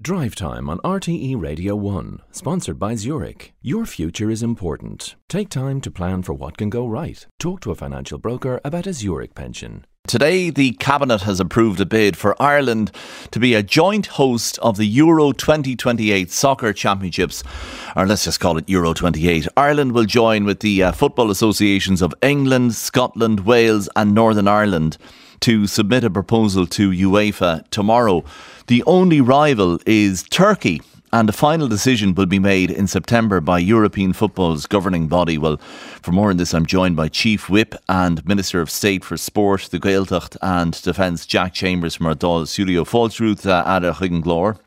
Drive Time on RTE Radio 1, sponsored by Zurich. Your future is important. Take time to plan for what can go right. Talk to a financial broker about a Zurich pension. Today, the Cabinet has approved a bid for Ireland to be a joint host of the Euro 2028 Soccer Championships, or let's just call it Euro 28. Ireland will join with the football associations of England, Scotland, Wales and Northern Ireland to submit a proposal to UEFA tomorrow. The only rival is Turkey, and a final decision will be made in September by European football's governing body. Well, for more on this, I'm joined by Chief Whip and Minister of State for Sport, the Gaeltacht and Defence, Jack Chambers from our Dáil studio. Fáilsrúth Ada Chuigeann Glór.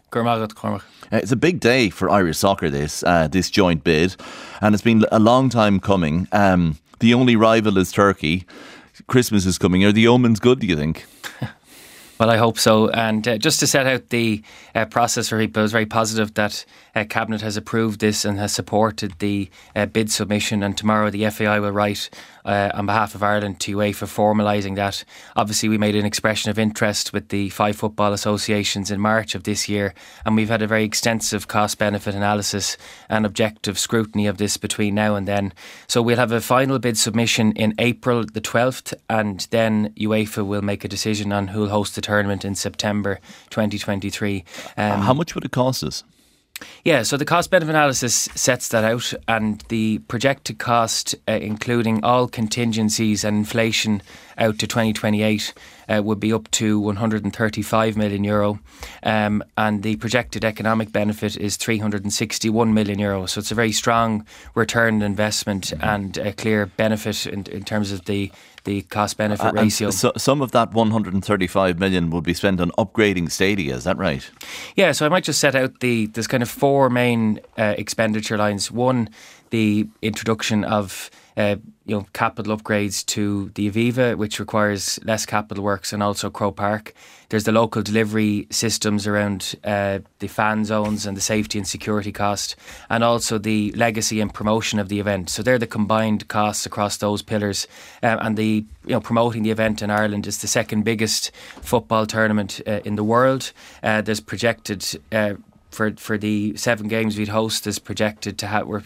It's a big day for Irish soccer, this joint bid, and it's been a long time coming. The only rival is Turkey. Christmas is coming. Are the omens good, do you think? Well, I hope so. And just to set out the process for people, it was very positive that Cabinet has approved this and has supported the bid submission. And tomorrow the FAI will write on behalf of Ireland to UEFA formalising that. Obviously, we made an expression of interest with the 5 football associations in March of this year. And we've had a very extensive cost-benefit analysis and objective scrutiny of this between now and then. So we'll have a final bid submission in April the 12th. And then UEFA will make a decision on who will host the tournament in September 2023. How much would it cost us? Yeah, so the cost-benefit analysis sets that out, and the projected cost, including all contingencies and inflation out to 2028, would be up to €135 million, and the projected economic benefit is €361 million. So it's a very strong return on investment and a clear benefit in terms of the cost-benefit ratio. So some of that 135 million will be spent on upgrading stadia, is that right? Yeah, so I might just set out there's kind of 4 main expenditure lines. One, the introduction of capital upgrades to the Aviva, which requires less capital works, and also Croke Park. There's the local delivery systems around the fan zones and the safety and security cost, and also the legacy and promotion of the event. So they're the combined costs across those pillars. And the promoting the event in Ireland is the second biggest football tournament in the world. There's projected for the 7 games we'd host we're projected to have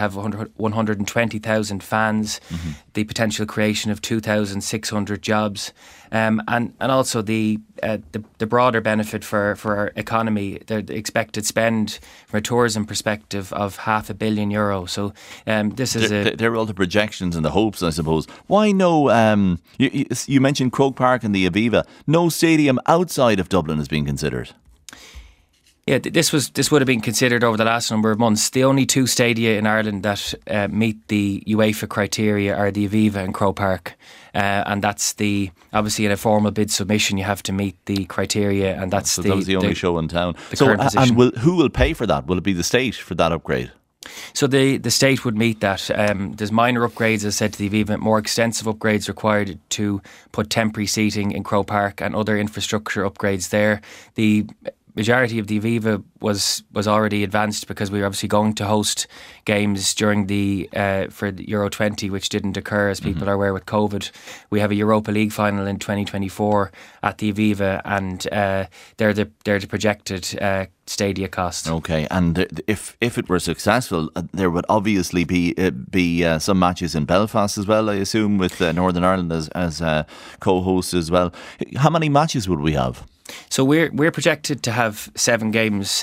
120,000 fans, the potential creation of 2,600 jobs, and also the broader benefit for our economy. The expected spend from a tourism perspective of €500 million. So this is they're all the projections and the hopes, I suppose. Why no? You mentioned Croke Park and the Aviva. No stadium outside of Dublin is being considered. Yeah, this would have been considered over the last number of months. The only 2 stadia in Ireland that meet the UEFA criteria are the Aviva and Croke Park, and that's obviously in a formal bid submission you have to meet the criteria, and that's that was the only show in town. Current position. And who will pay for that? Will it be the state for that upgrade? So the state would meet that. There's minor upgrades, as I said, to the Aviva, more extensive upgrades required to put temporary seating in Croke Park and other infrastructure upgrades there. The majority of the Aviva was already advanced because we were obviously going to host games during for the Euro 20, which didn't occur, as people are aware, with COVID. We have a Europa League final in 2024 at the Aviva, and they're the projected stadia costs. Okay, and if it were successful, there would obviously be some matches in Belfast as well, I assume, with Northern Ireland as co-host as well. How many matches would we have? So we're projected to have 7 games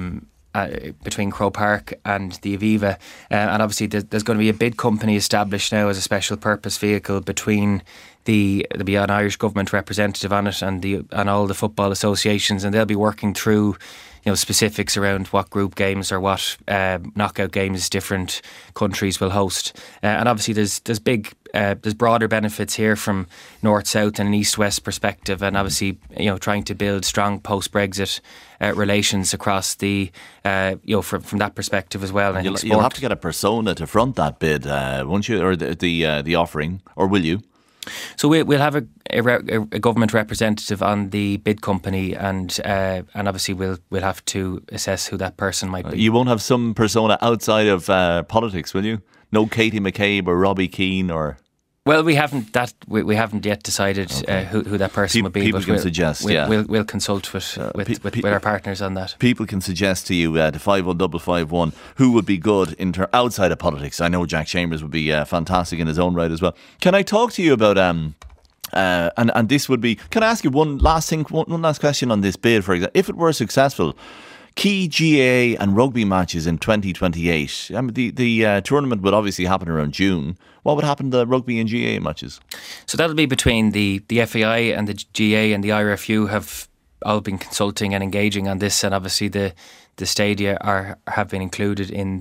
between Croke Park and the Aviva, and obviously there's going to be a bid company established now as a special purpose vehicle between there'll be an Irish government representative on it and all the football associations, and they'll be working through specifics around what group games or what knockout games different countries will host. And obviously there's broader benefits here from north-south and an east-west perspective, and obviously trying to build strong post-Brexit relations across the from that perspective as well. And you'll have to get a persona to front that bid, won't you, or the offering, or will you? So we'll have a government representative on the bid company, and obviously we'll have to assess who that person might be. You won't have some persona outside of politics, will you? No Katie McCabe or Robbie Keane or... Well, we haven't yet decided who that person would be. People can suggest. We'll consult with our partners on that. People can suggest to you to 51551 who would be good outside of politics. I know Jack Chambers would be fantastic in his own right as well. Can I talk to you about and this would be? Can I ask you one last question on this bid? For example, if it were successful, key GAA and rugby matches in 2028. I mean, the tournament would obviously happen around June. What would happen to the rugby and GAA matches? So that'll be between the FAI and the GAA, and the IRFU have all been consulting and engaging on this, and obviously the stadia have been included within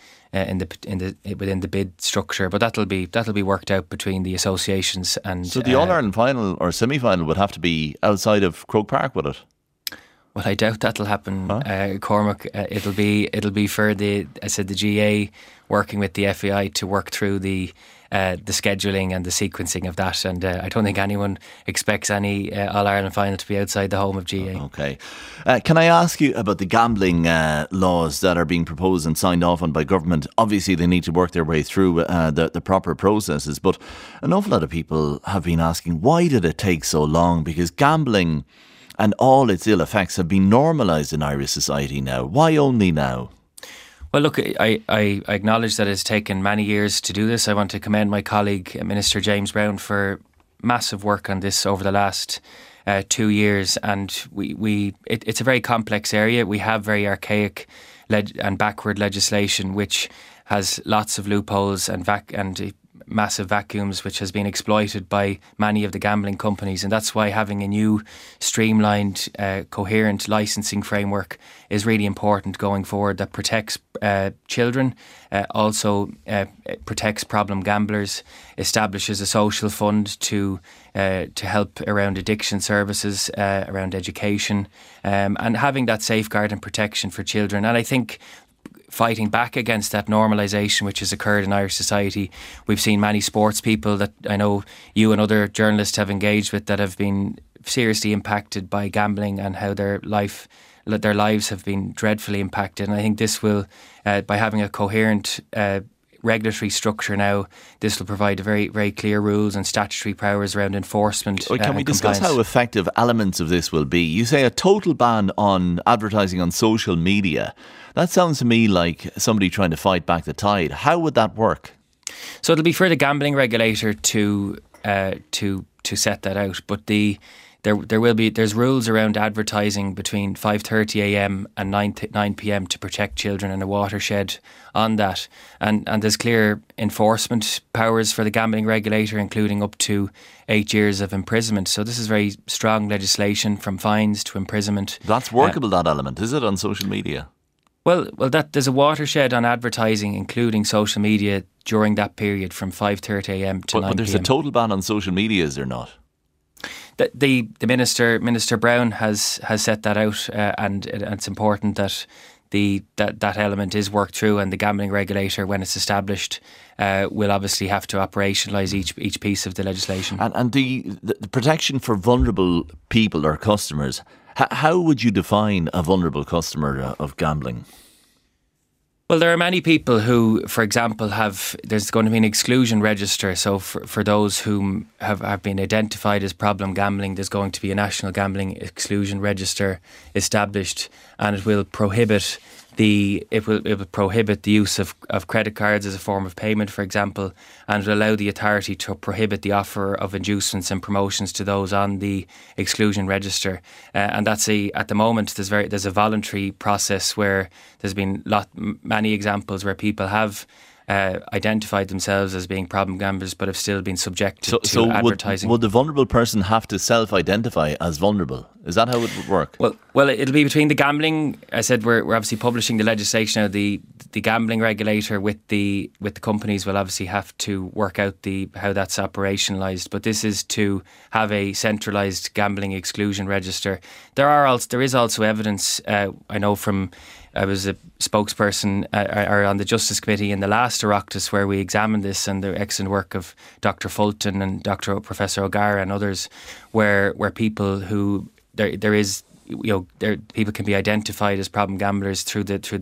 the bid structure. But that'll be worked out between the associations and. So the All Ireland final or semi final would have to be outside of Croke Park, would it? Well, I doubt that'll happen, Cormac. It'll be for the GA working with the FAI to work through the scheduling and the sequencing of that, and I don't think anyone expects any All Ireland final to be outside the home of GA. Okay. Can I ask you about the gambling laws that are being proposed and signed off on by government? Obviously, they need to work their way through the proper processes, but an awful lot of people have been asking, why did it take so long? Because gambling and all its ill effects have been normalised in Irish society now. Why only now? Well, look, I acknowledge that it's taken many years to do this. I want to commend my colleague, Minister James Browne, for massive work on this over the last 2 years. And it's a very complex area. We have very archaic and backward legislation which has lots of loopholes and massive vacuums which has been exploited by many of the gambling companies, and that's why having a new streamlined coherent licensing framework is really important going forward, that protects children, also protects problem gamblers, establishes a social fund to help around addiction services, around education, and having that safeguard and protection for children. And I think fighting back against that normalisation which has occurred in Irish society. We've seen many sports people that I know you and other journalists have engaged with that have been seriously impacted by gambling and how their lives have been dreadfully impacted. And I think this will, by having a coherent regulatory structure now, this will provide very, very clear rules and statutory powers around enforcement. Can we discuss how effective elements of this will be? You say a total ban on advertising on social media. That sounds to me like somebody trying to fight back the tide. How would that work? So it'll be for the gambling regulator to set that out, but there's rules around advertising between 5:30 a.m. and 9 p.m. to protect children in a watershed on that, and there's clear enforcement powers for the gambling regulator, including up to 8 years of imprisonment. So this is very strong legislation, from fines to imprisonment. That's workable, that element, is it, on social media? Well, there's a watershed on advertising, including social media, during that period from 5:30 a.m. to 9 p.m. But there's a total ban on social media, is there not? The Minister Browne has set that out, and it's important that that element is worked through, and the gambling regulator, when it's established, will obviously have to operationalise each piece of the legislation. And the protection for vulnerable people or customers. How would you define a vulnerable customer of gambling? Well, there are many people who, for example, there's going to be an exclusion register. So for those who have been identified as problem gambling, there's going to be a national gambling exclusion register established, and it will prohibit the use of credit cards as a form of payment, for example, and it will allow the authority to prohibit the offer of inducements and promotions to those on the exclusion register. And that's at the moment there's a voluntary process where there's been many examples where people have identified themselves as being problem gamblers but have still been subjected to advertising. Would the vulnerable person have to self-identify as vulnerable? Is that how it would work? Well, it'll be between the gambling. I said we're obviously publishing the legislation now. The gambling regulator with the companies will obviously have to work out how that's operationalised. But this is to have a centralised gambling exclusion register. There is also evidence. I know from. I was a spokesperson on the Justice Committee in the last Oireachtas where we examined this, and the excellent work of Dr. Fulton and Professor O'Gara and others, where people who people can be identified as problem gamblers through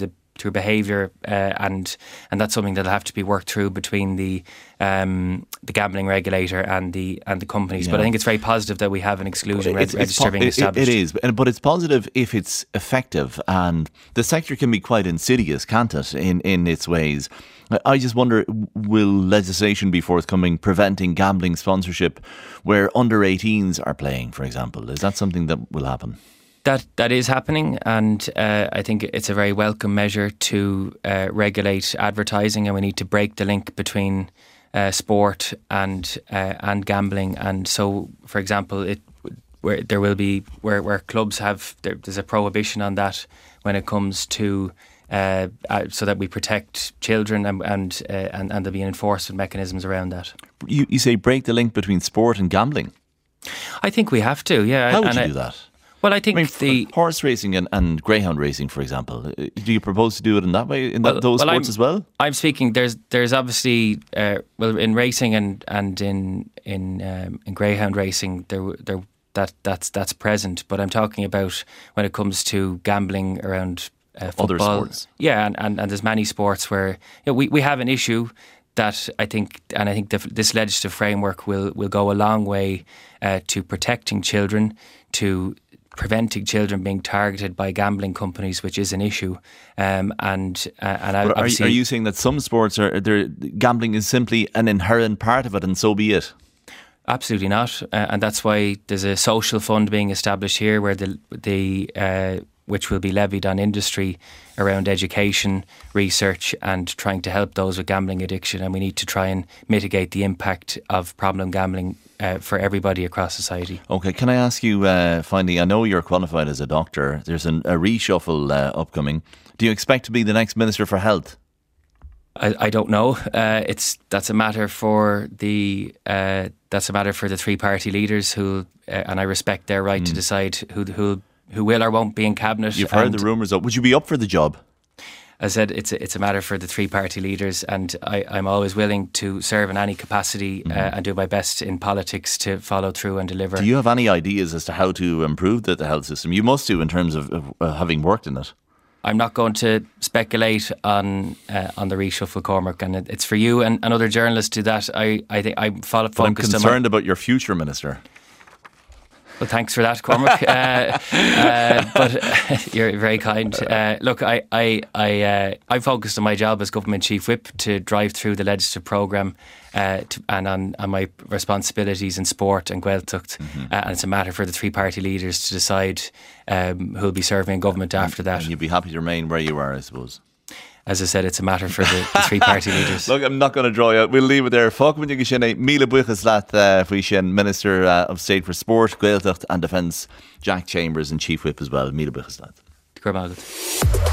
behaviour, and that's something that'll have to be worked through between the gambling regulator and the companies. But I think it's very positive that we have an exclusion register being established. It is, but it's positive if it's effective, and the sector can be quite insidious, can't it, in its ways. I just wonder, will legislation be forthcoming preventing gambling sponsorship where under 18s are playing, for example? Is that something that will happen? That is happening, and I think it's a very welcome measure to regulate advertising, and we need to break the link between sport and gambling. And so, for example, where clubs there's a prohibition on that when it comes to so that we protect children, and there'll be enforcement mechanisms around that. You say break the link between sport and gambling? I think we have to, yeah. How would you do that? Well, I think the horse racing and greyhound racing, for example, do you propose to do it in that way, those sports as well? I'm speaking. There's obviously in racing and in greyhound racing that's present. But I'm talking about when it comes to gambling around football. Other sports. Yeah, and there's many sports where we have an issue that I think this legislative framework will go a long way to protecting children, to preventing children being targeted by gambling companies, which is an issue. Are you saying that some sports gambling is simply an inherent part of it, and so be it? Absolutely not, and that's why there's a social fund being established here, where which will be levied on industry around education, research, and trying to help those with gambling addiction. And we need to try and mitigate the impact of problem gambling for everybody across society. Okay, can I ask you finally, I know you're qualified as a doctor, there's a reshuffle upcoming. Do you expect to be the next Minister for Health? I don't know. That's a matter for the three-party leaders who, and I respect their right to decide who will or won't be in cabinet. You've heard the rumours. Would you be up for the job? As I said, it's a matter for the three-party leaders, and I'm always willing to serve in any capacity and do my best in politics to follow through and deliver. Do you have any ideas as to how to improve the health system? You must do, in terms of having worked in it. I'm not going to speculate on the reshuffle, Cormac, and it's for you and other journalists to that. I think I'm focused. But I'm concerned about your future minister. Well, thanks for that, Cormac. But you're very kind. Look, I'm focused on my job as Government Chief Whip to drive through the legislative programme and on my responsibilities in sport and Gaeltacht. And it's a matter for the three-party leaders to decide who'll be serving in government after that. And you'd be happy to remain where you are, I suppose. As I said, it's a matter for the three-party leaders. Look, I'm not going to draw you out. We'll leave it there. Fágam go sin míle buchas leat faoi sin Minister of State for Sport, Gaeltacht and Defence, Jack Chambers, and Chief Whip as well. Míle buchas leat.